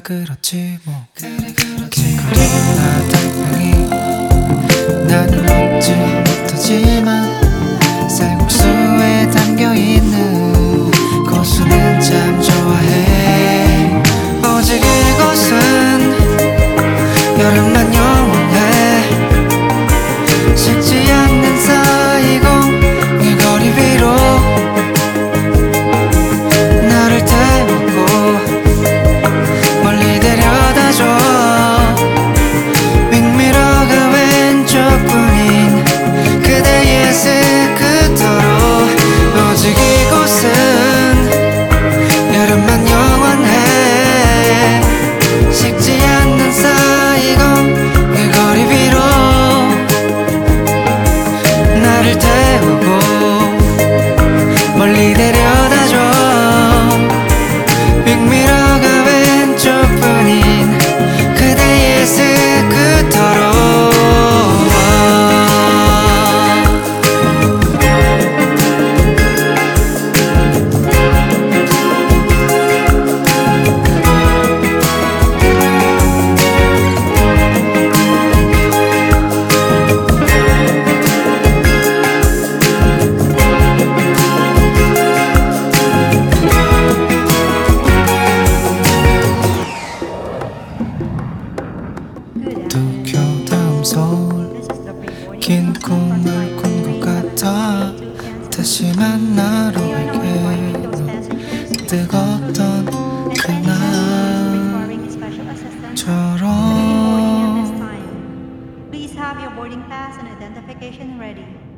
그렇지 뭐. 길거리나 달팽이 나는 먹지 못하지만 쌀국수에 담겨있는 고수는 참 좋아해. 오직 이곳은 여름만 영원해. 식지 않는 사이공 길거리 위로 나를 태우고 멀리 데려다줘. 윙미러가 왼쪽뿐인 그대의 스쿠터로. 오직 이곳은 여름만 영원해. 식지 않는 사이공 길거리 위로 나를 태우고 멀리 데려다줘. 빅미러가 왼쪽뿐인 그대의 스쿠터로. 도쿄 다음 서울 긴 꿈을 꾼 것 같아. 다시 만나러 갈게. 뜨겁던 그날처럼. Please have your boarding pass and identification ready.